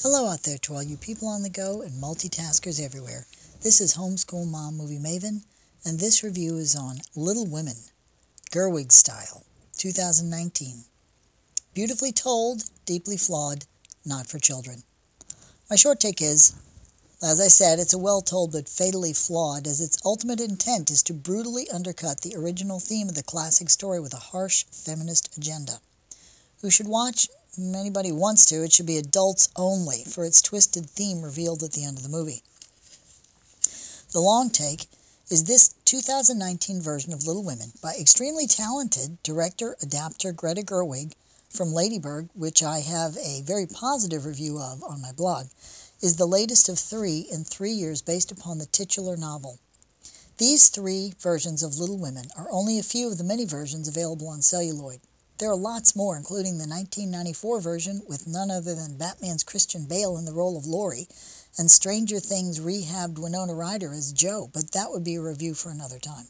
Hello out there to all you people on the go and multitaskers everywhere. This is Homeschool Mom Movie Maven, and this review is on Little Women, Gerwig Style, 2019. Beautifully told, deeply flawed, not for children. My short take is, as I said, it's a well-told but fatally flawed, as its ultimate intent is to brutally undercut the original theme of the classic story with a harsh feminist agenda. Who should watch? Anybody who wants to. It should be adults only, for its twisted theme revealed at the end of the movie. The long take is this 2019 version of Little Women by extremely talented director-adapter Greta Gerwig from Ladybird, which I have a very positive review of on my blog, is the latest of three in 3 years based upon the titular novel. These three versions of Little Women are only a few of the many versions available on celluloid. There are lots more, including the 1994 version with none other than Batman's Christian Bale in the role of Laurie, and Stranger Things rehabbed Winona Ryder as Jo, but that would be a review for another time.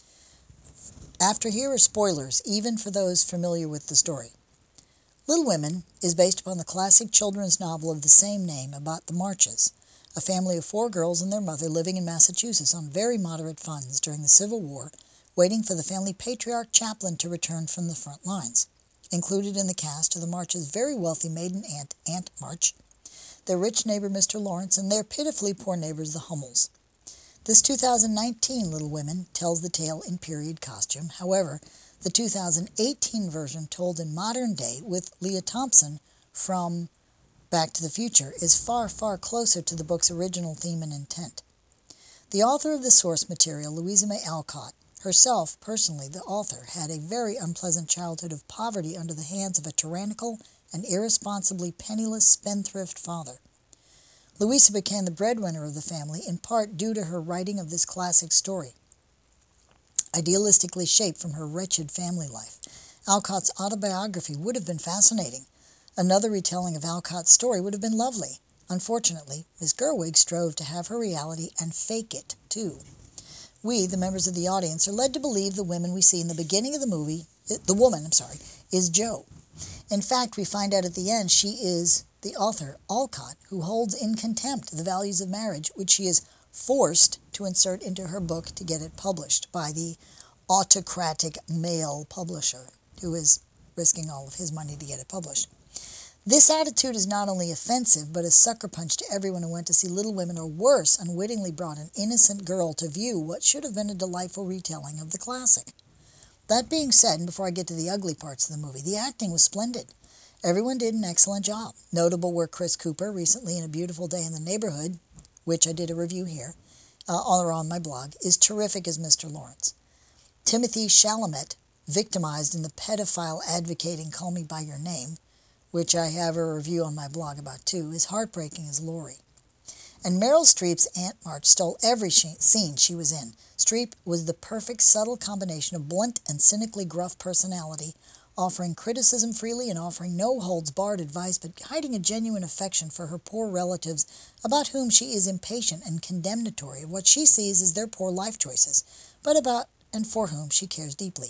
After here are spoilers, even for those familiar with the story. Little Women is based upon the classic children's novel of the same name about the Marches, a family of 4 girls and their mother living in Massachusetts on very moderate funds during the Civil War, waiting for the family patriarch Chaplin to return from the front lines. Included in the cast are the March's very wealthy maiden aunt, Aunt March, their rich neighbor, Mr. Lawrence, and their pitifully poor neighbors, the Hummels. This 2019 Little Women tells the tale in period costume. However, the 2018 version, told in modern day with Leah Thompson from Back to the Future, is far, far closer to the book's original theme and intent. The author of the source material, Louisa May Alcott, herself, personally, the author, had a very unpleasant childhood of poverty under the hands of a tyrannical and irresponsibly penniless spendthrift father. Louisa became the breadwinner of the family, in part due to her writing of this classic story, idealistically shaped from her wretched family life. Alcott's autobiography would have been fascinating. Another retelling of Alcott's story would have been lovely. Unfortunately, Miss Gerwig strove to have her reality and fake it, too. We, the members of the audience, are led to believe the woman we see in the beginning of the movie, is Jo. In fact, we find out at the end she is the author, Alcott, who holds in contempt the values of marriage, which she is forced to insert into her book to get it published by the autocratic male publisher, who is risking all of his money to get it published. This attitude is not only offensive, but a sucker punch to everyone who went to see Little Women, or worse, unwittingly brought an innocent girl to view what should have been a delightful retelling of the classic. That being said, and before I get to the ugly parts of the movie, the acting was splendid. Everyone did an excellent job. Notable were Chris Cooper, recently in A Beautiful Day in the Neighborhood, which I did a review here, on my blog, is terrific as Mr. Lawrence. Timothy Chalamet, victimized in the pedophile advocating Call Me By Your Name, which I have a review on my blog about too, is heartbreaking as Laurie. And Meryl Streep's Aunt March stole every scene she was in. Streep was the perfect subtle combination of blunt and cynically gruff personality, offering criticism freely and offering no-holds-barred advice, but hiding a genuine affection for her poor relatives, about whom she is impatient and condemnatory of what she sees as their poor life choices, but about and for whom she cares deeply.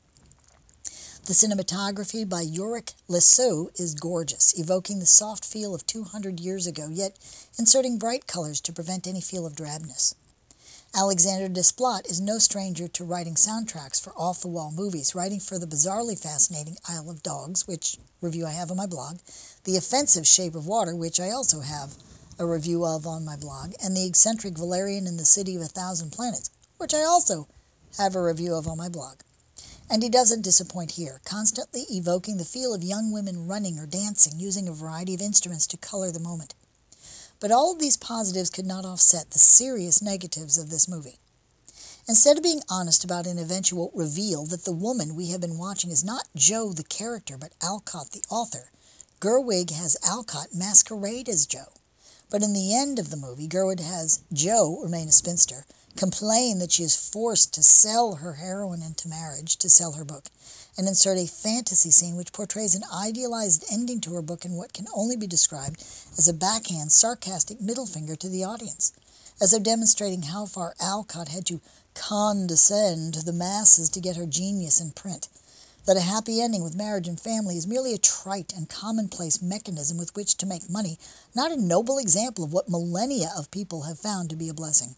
The cinematography by Yorick Lesoux is gorgeous, evoking the soft feel of 200 years ago, yet inserting bright colors to prevent any feel of drabness. Alexander Desplat is no stranger to writing soundtracks for off-the-wall movies, writing for the bizarrely fascinating Isle of Dogs, which review I have on my blog, The Offensive Shape of Water, which I also have a review of on my blog, and the eccentric Valerian in the City of a Thousand Planets, which I also have a review of on my blog. And he doesn't disappoint here, constantly evoking the feel of young women running or dancing, using a variety of instruments to color the moment. But all of these positives could not offset the serious negatives of this movie. Instead of being honest about an eventual reveal that the woman we have been watching is not Jo the character, but Alcott the author, Gerwig has Alcott masquerade as Jo. But in the end of the movie, Gerwig has Jo remain a spinster, complain that she is forced to sell her heroine into marriage to sell her book, and insert a fantasy scene which portrays an idealized ending to her book in what can only be described as a backhand, sarcastic middle finger to the audience, as though demonstrating how far Alcott had to condescend to the masses to get her genius in print. that a happy ending with marriage and family is merely a trite and commonplace mechanism with which to make money, not a noble example of what millennia of people have found to be a blessing.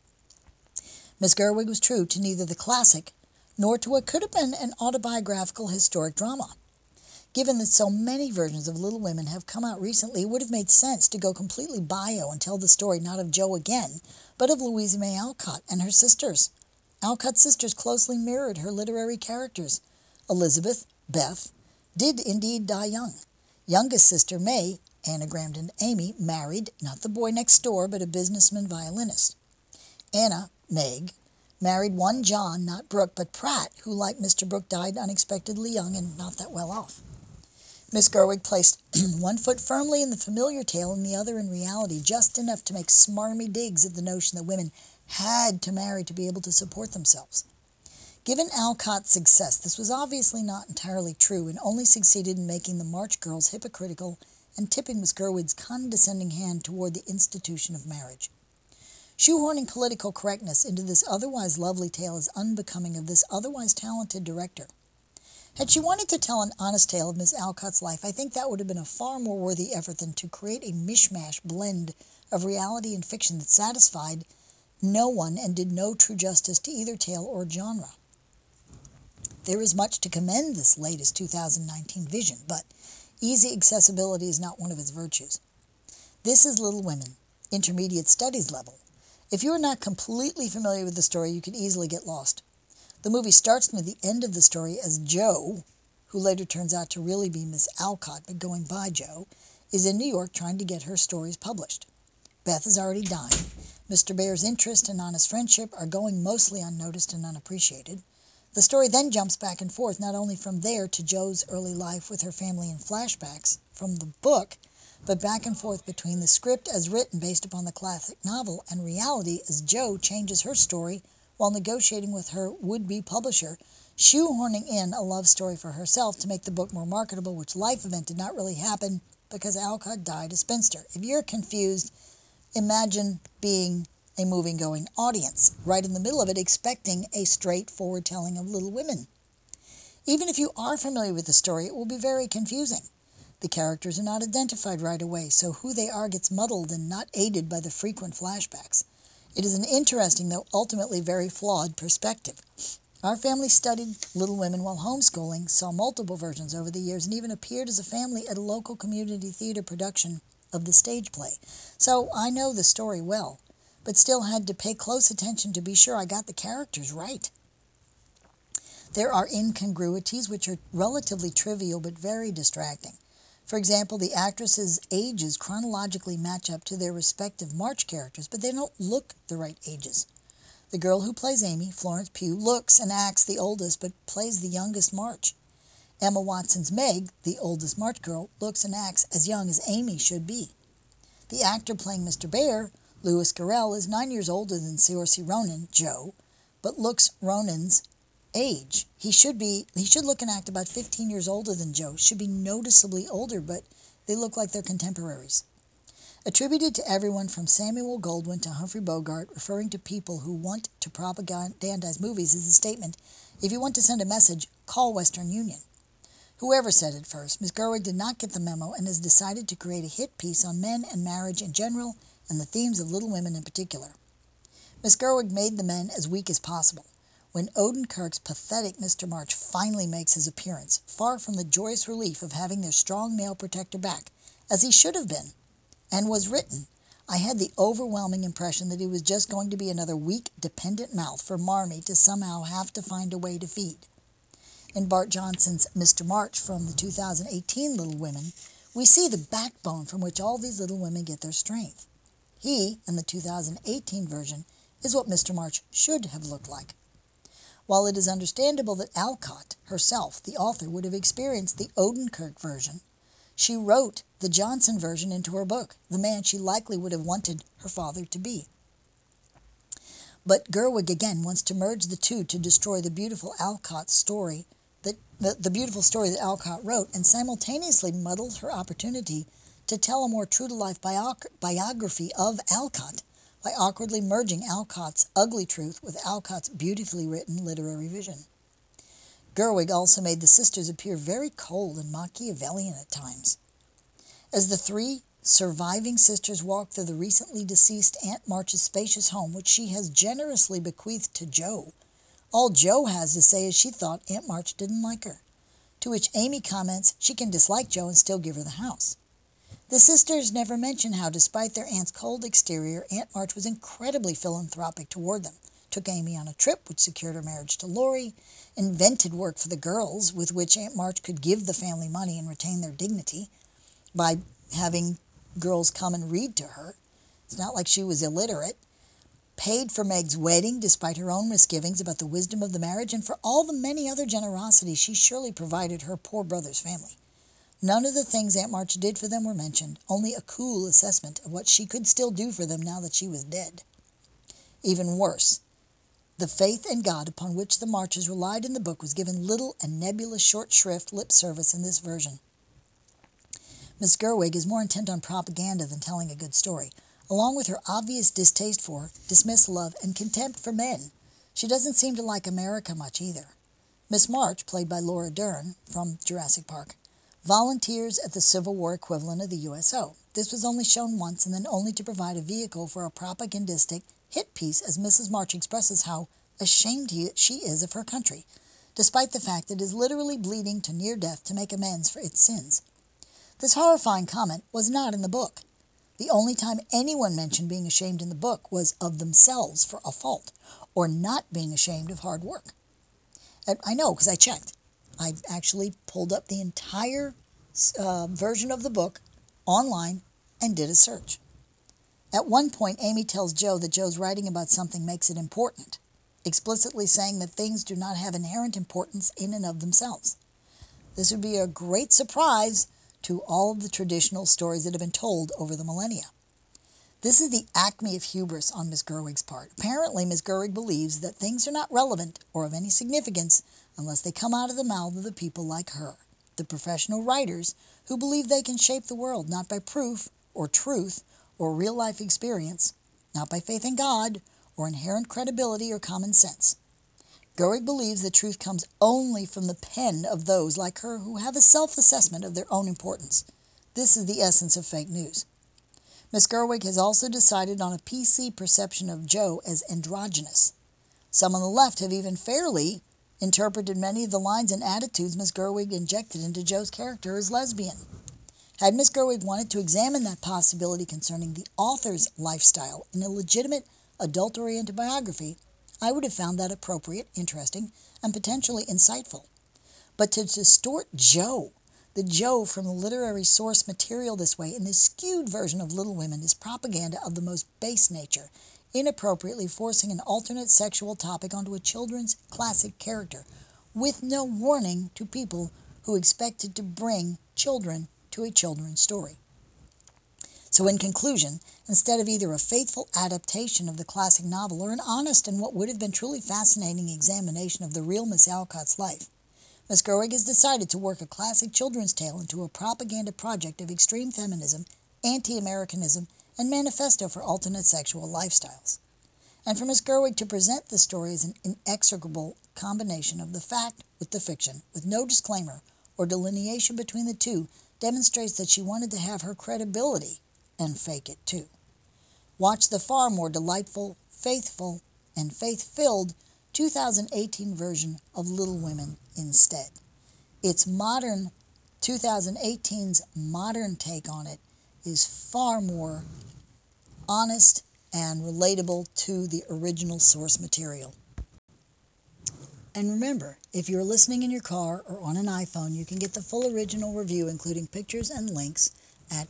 Miss Gerwig was true to neither the classic nor to what could have been an autobiographical historic drama. Given that so many versions of Little Women have come out recently, it would have made sense to go completely bio and tell the story not of Jo again, but of Louisa May Alcott and her sisters. Alcott's sisters closely mirrored her literary characters. Elizabeth, Beth, did indeed die young. Youngest sister May, anagrammed into Amy, married, not the boy next door, but a businessman violinist. Anna, Meg, married one John, not Brooke, but Pratt, who, like Mr. Brooke, died unexpectedly young and not that well off. Miss Gerwig placed one foot firmly in the familiar tale and the other in reality, just enough to make smarmy digs at the notion that women had to marry to be able to support themselves. Given Alcott's success, this was obviously not entirely true and only succeeded in making the March girls hypocritical and tipping Miss Gerwig's condescending hand toward the institution of marriage. Shoehorning political correctness into this otherwise lovely tale is unbecoming of this otherwise talented director. Had she wanted to tell an honest tale of Miss Alcott's life, I think that would have been a far more worthy effort than to create a mishmash blend of reality and fiction that satisfied no one and did no true justice to either tale or genre. There is much to commend this latest 2019 vision, but easy accessibility is not one of its virtues. This is Little Women, intermediate studies level. If you are not completely familiar with the story, you could easily get lost. The movie starts near the end of the story as Jo, who later turns out to really be Miss Alcott, but going by Jo, is in New York trying to get her stories published. Beth is already dying. Mr. Bear's interest and honest friendship are going mostly unnoticed and unappreciated. The story then jumps back and forth, not only from there to Jo's early life with her family in flashbacks from the book, but back and forth between the script as written based upon the classic novel and reality as Jo changes her story while negotiating with her would-be publisher, shoehorning in a love story for herself to make the book more marketable, which life event did not really happen because Alcott died a spinster. If you're confused, imagine being a moving-going audience, right in the middle of it, expecting a straightforward telling of Little Women. Even if you are familiar with the story, it will be very confusing. The characters are not identified right away, so who they are gets muddled and not aided by the frequent flashbacks. It is an interesting, though ultimately very flawed, perspective. Our family studied Little Women while homeschooling, saw multiple versions over the years, and even appeared as a family at a local community theater production of the stage play. So I know the story well, but still had to pay close attention to be sure I got the characters right. There are incongruities which are relatively trivial but very distracting. For example, the actresses' ages chronologically match up to their respective March characters, but they don't look the right ages. The girl who plays Amy, Florence Pugh, looks and acts the oldest but plays the youngest March. Emma Watson's Meg, the oldest March girl, looks and acts as young as Amy should be. The actor playing Mr. Bear, Louis Garrel, is 9 years older than Saoirse Ronan, Jo, but looks Ronan's age. He should look and act about 15 years older than Jo, should be noticeably older, but they look like they're contemporaries. Attributed to everyone from Samuel Goldwyn to Humphrey Bogart, referring to people who want to propagandize movies, is the statement, if you want to send a message, call Western Union. Whoever said it first, Miss Gerwig did not get the memo and has decided to create a hit piece on men and marriage in general and the themes of Little Women in particular. Miss Gerwig made the men as weak as possible. When Odenkirk's pathetic Mr. March finally makes his appearance, far from the joyous relief of having their strong male protector back, as he should have been, and was written, I had the overwhelming impression that he was just going to be another weak, dependent mouth for Marmee to somehow have to find a way to feed. In Bart Johnson's Mr. March from the 2018 Little Women, we see the backbone from which all these little women get their strength. He, in the 2018 version, is what Mr. March should have looked like. While it is understandable that Alcott, herself, the author, would have experienced the Odenkirk version, she wrote the Johnson version into her book, the man she likely would have wanted her father to be. But Gerwig again wants to merge the two to destroy the beautiful Alcott story, the beautiful story that Alcott wrote, and simultaneously muddles her opportunity to tell a more true-to-life biography of Alcott by awkwardly merging Alcott's ugly truth with Alcott's beautifully written literary vision. Gerwig also made the sisters appear very cold and Machiavellian at times. As the three surviving sisters walk through the recently deceased Aunt March's spacious home, which she has generously bequeathed to Jo, all Jo has to say is she thought Aunt March didn't like her, to which Amy comments she can dislike Jo and still give her the house. The sisters never mention how, despite their aunt's cold exterior, Aunt March was incredibly philanthropic toward them, took Amy on a trip which secured her marriage to Laurie, invented work for the girls with which Aunt March could give the family money and retain their dignity by having girls come and read to her. It's not like she was illiterate. Paid for Meg's wedding despite her own misgivings about the wisdom of the marriage, and for all the many other generosities she surely provided her poor brother's family. None of the things Aunt March did for them were mentioned, only a cool assessment of what she could still do for them now that she was dead. Even worse, the faith in God upon which the Marches relied in the book was given little and nebulous short shrift lip service in this version. Miss Gerwig is more intent on propaganda than telling a good story. Along with her obvious distaste for, dismissal of, and contempt for men, she doesn't seem to like America much either. Miss March, played by Laura Dern from Jurassic Park, volunteers at the Civil War equivalent of the USO. This was only shown once and then only to provide a vehicle for a propagandistic hit piece as Mrs. March expresses how ashamed she is of her country, despite the fact that it is literally bleeding to near death to make amends for its sins. This horrifying comment was not in the book. The only time anyone mentioned being ashamed in the book was of themselves for a fault, or not being ashamed of hard work. And I know, because I checked. I actually pulled up the entire version of the book online and did a search. At one point, Amy tells Jo that Jo's writing about something makes it important, explicitly saying that things do not have inherent importance in and of themselves. This would be a great surprise to all of the traditional stories that have been told over the millennia. This is the acme of hubris on Miss Gerwig's part. Apparently, Miss Gerwig believes that things are not relevant or of any significance unless they come out of the mouth of the people like her, the professional writers who believe they can shape the world not by proof or truth or real-life experience, not by faith in God or inherent credibility or common sense. Gerwig believes the truth comes only from the pen of those like her who have a self-assessment of their own importance. This is the essence of fake news. Miss Gerwig has also decided on a PC perception of Jo as androgynous. Some on the left have even fairly interpreted many of the lines and attitudes Miss Gerwig injected into Jo's character as lesbian. Had Miss Gerwig wanted to examine that possibility concerning the author's lifestyle in a legitimate adult-oriented biography, I would have found that appropriate, interesting, and potentially insightful. But to distort Jo, the Jo from the literary source material this way in this skewed version of Little Women is propaganda of the most base nature, inappropriately forcing an alternate sexual topic onto a children's classic character, with no warning to people who expected to bring children to a children's story. So in conclusion, instead of either a faithful adaptation of the classic novel or an honest and what would have been truly fascinating examination of the real Miss Alcott's life, Miss Gerwig has decided to work a classic children's tale into a propaganda project of extreme feminism, anti-Americanism, and manifesto for alternate sexual lifestyles. And for Miss Gerwig to present the story as an inexorable combination of the fact with the fiction, with no disclaimer or delineation between the two, demonstrates that she wanted to have her credibility and fake it too. Watch the far more delightful, faithful, and faith-filled 2018 version of Little Women instead. Its modern, 2018's modern take on it is far more honest and relatable to the original source material. And remember, if you're listening in your car or on an iPhone, you can get the full original review, including pictures and links, at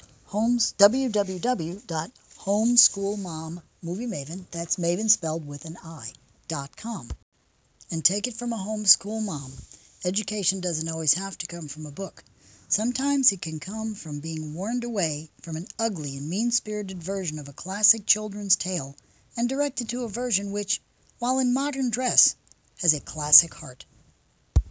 www.homeschoolmommoviemaven, that's Maven spelled with an I.com. And take it from a homeschool mom. Education doesn't always have to come from a book. Sometimes it can come from being warned away from an ugly and mean-spirited version of a classic children's tale and directed to a version which, while in modern dress, has a classic heart.